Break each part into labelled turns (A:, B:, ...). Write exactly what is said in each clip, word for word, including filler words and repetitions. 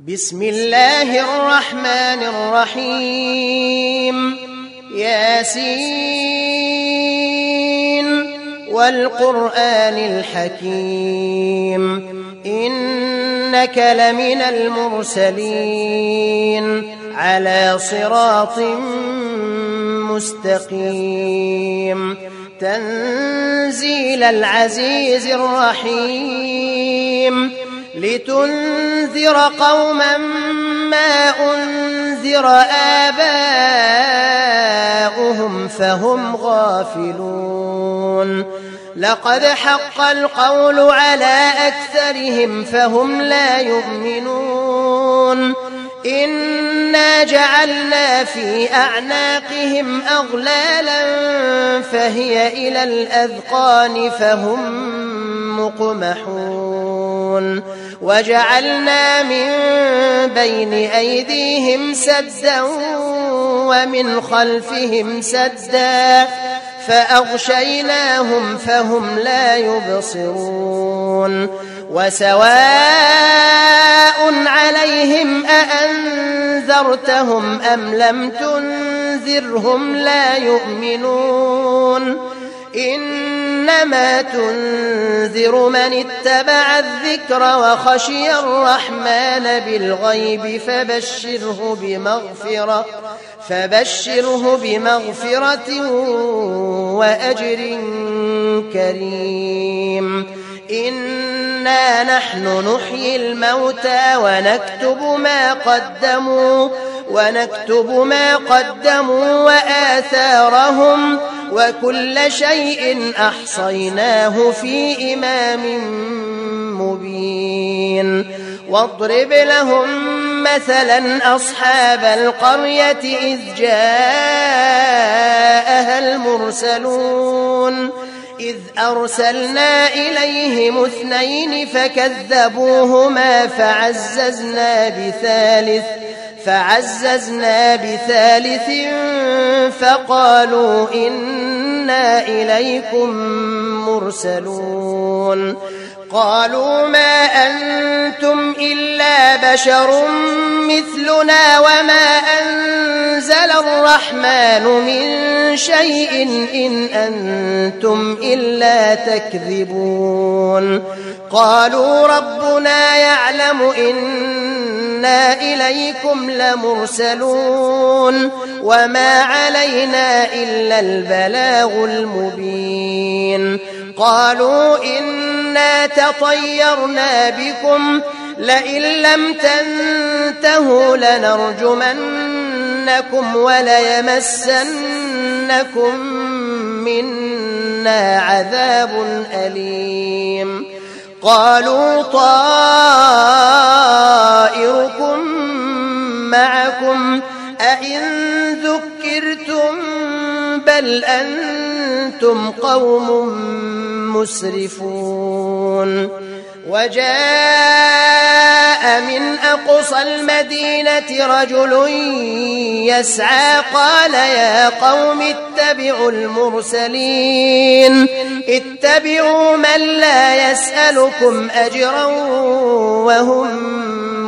A: بسم الله الرحمن الرحيم ياسين والقرآن الحكيم إنك لمن المرسلين على صراط مستقيم تنزيل العزيز الرحيم لتنذر قوما ما أنذر آباؤهم فهم غافلون لقد حق القول على أكثرهم فهم لا يؤمنون إنا جعلنا في أعناقهم أغلالا فهي إلى الأذقان فهم مقمحون وجعلنا من بين أيديهم سدا ومن خلفهم سدا فأغشيناهم فهم لا يبصرون وسواء عليهم أأنذرتهم أم لم تنذرهم لا يؤمنون إنما تنذر من اتبع الذكر وخشي الرحمن بالغيب فبشره بمغفرة فبشره بمغفرة وأجر كريم إنا نحن نحيي الموتى ونكتب ما قدموا ونكتب ما قدموا وآثارهم وكل شيء أحصيناه في إمام مبين واضرب لهم مثلا أصحاب القرية إذ جاءها المرسلون إذ أرسلنا إليهم اثنين فكذبوهما فعززنا بثالث فعززنا بثالث فقالوا إنا إليكم مرسلون قالوا ما أنتم إلا بشر مثلنا وما أنزل الرحمن من شيء إن أنتم إلا تكذبون قالوا ربنا يعلم إنا إليكم لمرسلون وما علينا إلا البلاغ المبين قالوا إنا تطيرنا بكم لئن لم تنتهوا لنرجمنكم وليمسنكم منا عذاب أليم قالوا طائركم معكم أئن ذكرتم بل أنتم قوم مسرفون وجاء من أقصى المدينة رجل يسعى قال يا قوم اتبعوا المرسلين اتبعوا من لا يسألكم أجرا وهم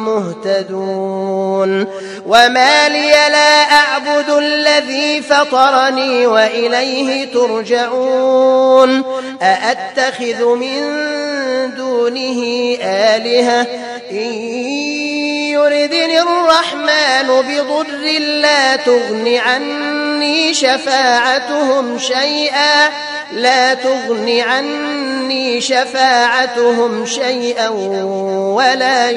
A: مهتدون وما لي لا أعبد الذي فطرني وإليه ترجعون أأتخذ من دونه آلهة إن يردني الرحمن بضر لا تغن عني شفاعتهم شيئا لا تغن عني شفاعتهم شيئا ولا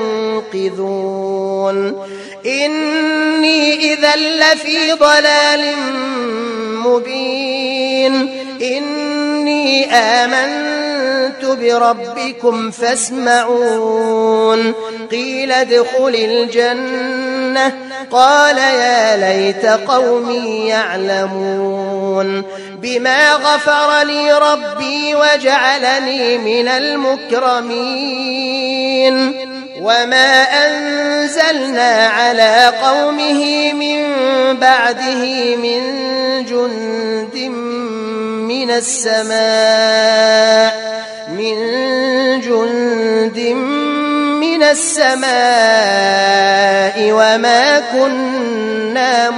A: ينقذون إني إذا لفي ضلال مبين إني آمنت بربكم فاسمعون قيل ادخل الجنة قال يا ليت قومي يعلمون بما غفر لي ربي وجعلني من المكرمين وما أنزلنا على قومه من بعده من جند من السماء من جند من السماء وما كنا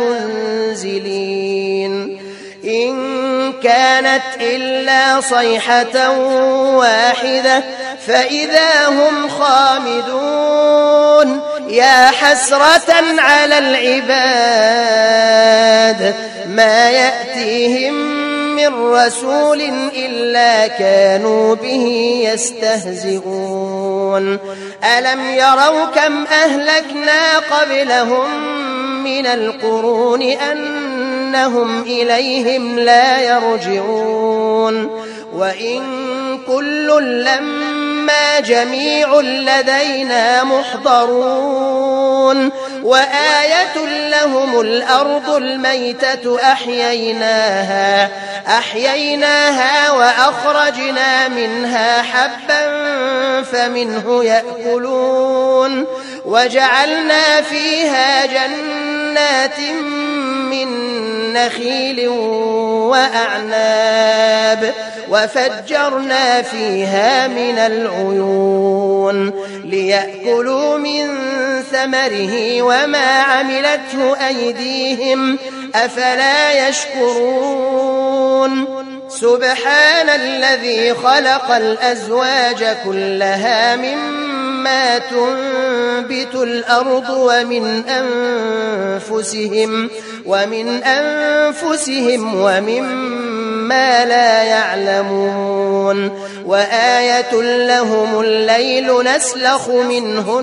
A: منزلين إن كانت إلا صيحة واحدة فإذا هم خامدون يا حسرة على العباد ما يأتيهم من رسول إلا كانوا به يستهزئون ألم يروا كم أهلكنا قبلهم من القرون أنهم إليهم لا يرجعون وإن كل لما جميع لدينا محضرون وآية لهم الأرض الميتة أحييناها أحييناها وأخرجنا منها حبا فمنه يأكلون وجعلنا فيها جنات من نخيل وأعناب وفجرنا فيها من العيون ليأكلوا من ثمره وما عملته أيديهم أفلا يشكرون سبحان الذي خلق الأزواج كلها مما تنبت الأرض ومن أنفسهم ومن أنفسهم ومما لا يعلمون وآية لهم الليل نسلخ منه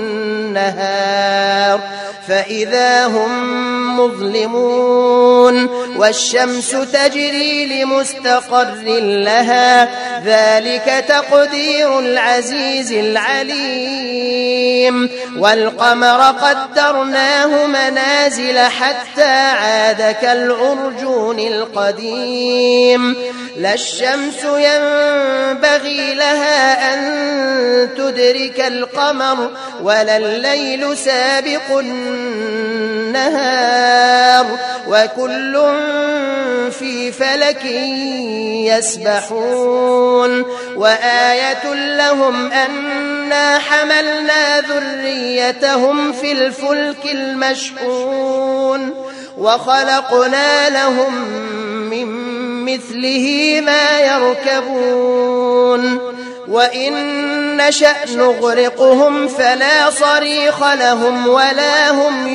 A: النهار فإذا هم مظلمون والشمس تجري لمستقر لها ذلك تقدير العزيز العليم والقمر قدرناه منازل حتى عاد كالعرجون القديم لا الشمس ينبغي لها أن تدرك القمر ولا الليل سابق النهار وكل في فلك يسبحون وآية لهم أنا حملنا ذريتهم في الفلك المشحون وخلقنا لهم من مثله ما يركبون وإن نشأ نغرقهم فلا صريخ لهم ولا هم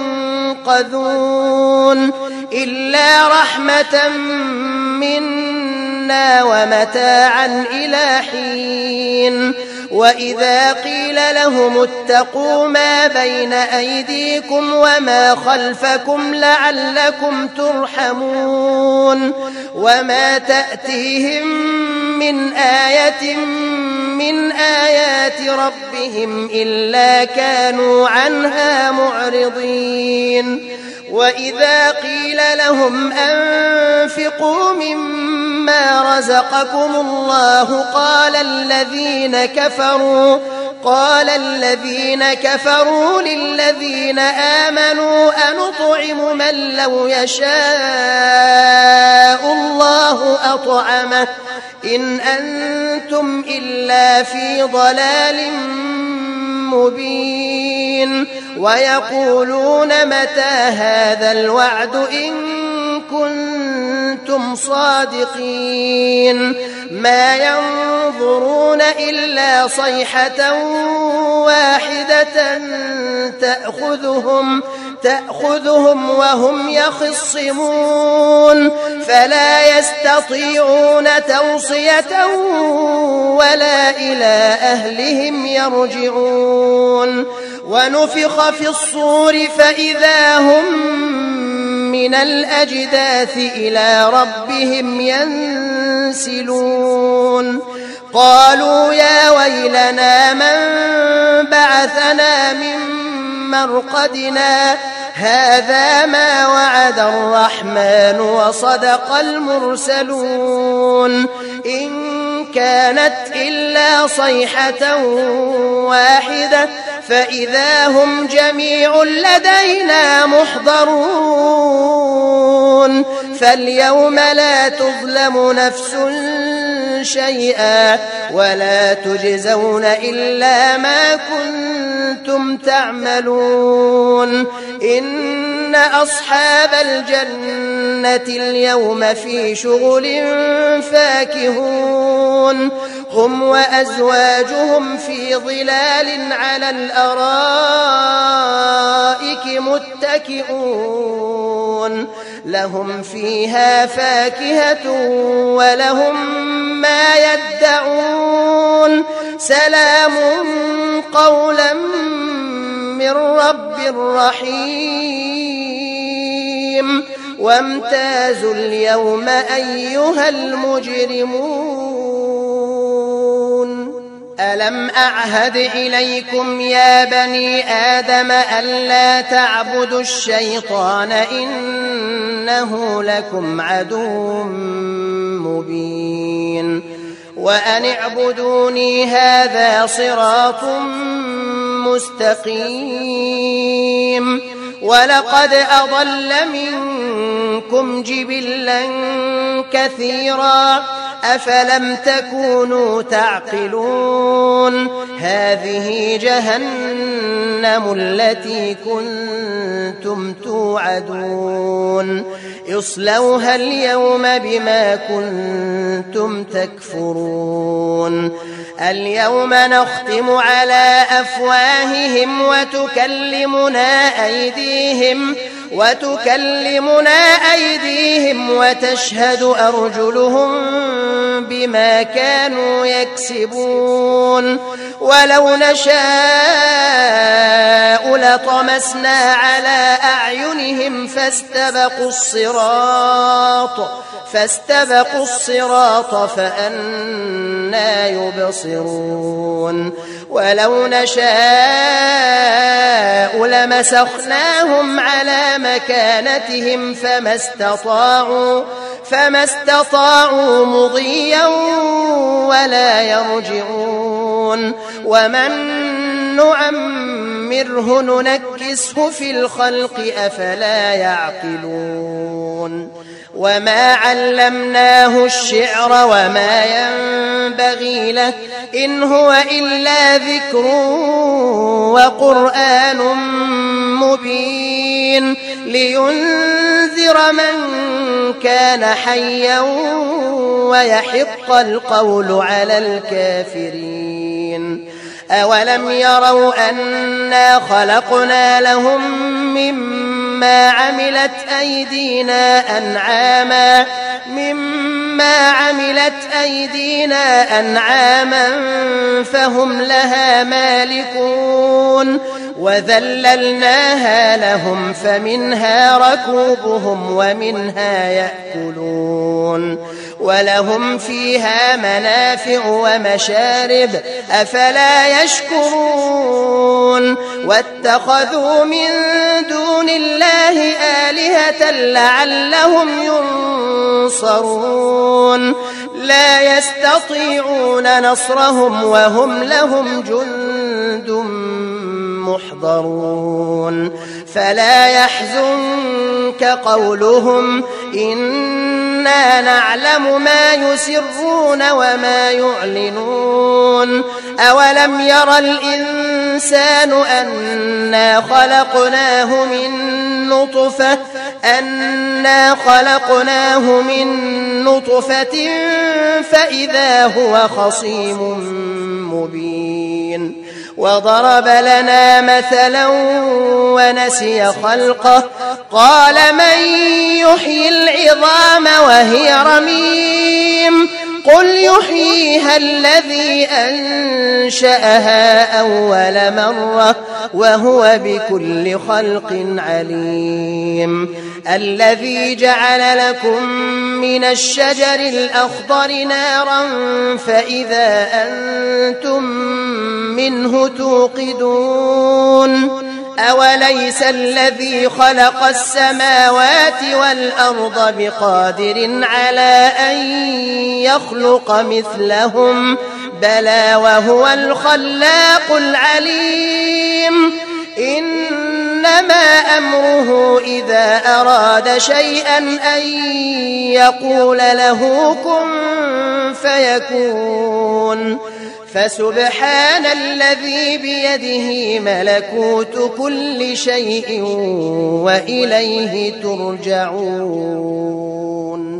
A: ينقذون إلا رحمة منا ومتاعا إلى حين وإذا قيل لهم اتقوا ما بين أيديكم وما خلفكم لعلكم ترحمون وما تأتيهم من آية من آيات ربهم إلا كانوا عنها معرضين وإذا قيل لهم أنفقوا مما رزقكم الله قال الذين كفروا قال الذين كفروا للذين آمنوا أنطعم من لو يشاء الله أطعمه إن أنتم إلا في ضلال مبين ويقولون متى هذا الوعد إن كنتم صادقين ما ينظرون إلا صيحة واحدة تأخذهم تأخذهم وهم يخصمون فلا يستطيعون توصية ولا إلى أهلهم يرجعون ونفخ في الصور فإذا هم من الأجداث إلى ربهم ينسلون قالوا يا ويلنا من بعثنا من مرقدنا هذا ما وعد الرحمن وصدق المرسلون إن كانت إلا صيحة واحدة فإذا هم جميع لدينا محضرون فاليوم لا تظلم نفس شيئا ولا تجزون إلا ما كنتم تعملون إن أصحاب الجنة اليوم في شغل فاكهون هم وأزواجهم في ظلال على الأرائك متكئون لهم فيها فاكهة ولهم ما يدعون سلام قولا من رب رحيم وامتازوا اليوم أيها المجرمون ألم أعهد إليكم يا بني آدم ألا تعبدوا الشيطان إنه لكم عدو مبين وأن اعبدوني هذا صراط مستقيم ولقد أضل منكم جبلا كثيرا أفلم تكونوا تعقلون هذه جهنم التي كنتم توعدون اصلوها اليوم بما كنتم تكفرون اليوم نختم على أفواههم وتكلمنا أيديهم وتكلمنا أيديهم وتشهد أرجلهم بما كانوا يكسبون ولو نشاء لطمسنا على أعينهم فاستبقوا الصراط فاستبقوا الصراط فأنى يبصرون ولو نشاء لمسخناهم على مكانتهم فما استطاعوا فما استطاعوا مضيا ولا يرجعون ومن نعمره ننكسه في الخلق أفلا يعقلون وما علمناه الشعر وما ينبغي له إن هو إلا ذكر وقرآن مبين لينذر من كان حيا ويحق القول على الكافرين أولم يروا أنا خلقنا لهم مما عملت أيدينا أنعاما مما عملت أيدينا أنعاما فهم لها مالكون وذللناها لهم فمنها ركوبهم ومنها يأكلون ولهم فيها منافع ومشارب أفلا يشكرون واتخذوا من دون الله آلهة لعلهم ينصرون لا يستطيعون نصرهم وهم لهم جند محضرون فلا يحزنك قولهم إنا نعلم ما يسرون وما يعلنون أولم يرى الإنسان أنا خلقناه من نطفة أنا خلقناه من نطفة فإذا هو خصيم مبين وضرب لنا مثلا ونسي خلقه قال من يحيي العظام وهي رميم قل يحييها الذي أنشأها أول مرة وهو بكل خلق عليم الذي جعل لكم من الشجر الأخضر نارا فإذا أنتم منه توقدون أوليس الذي خلق السماوات والأرض بقادر على أن يخلق مثلهم بلى وهو الخلاق العليم إنما إنما أمره إذا أراد شيئا أن يقول له كن فيكون فسبحان الذي بيده ملكوت كل شيء وإليه ترجعون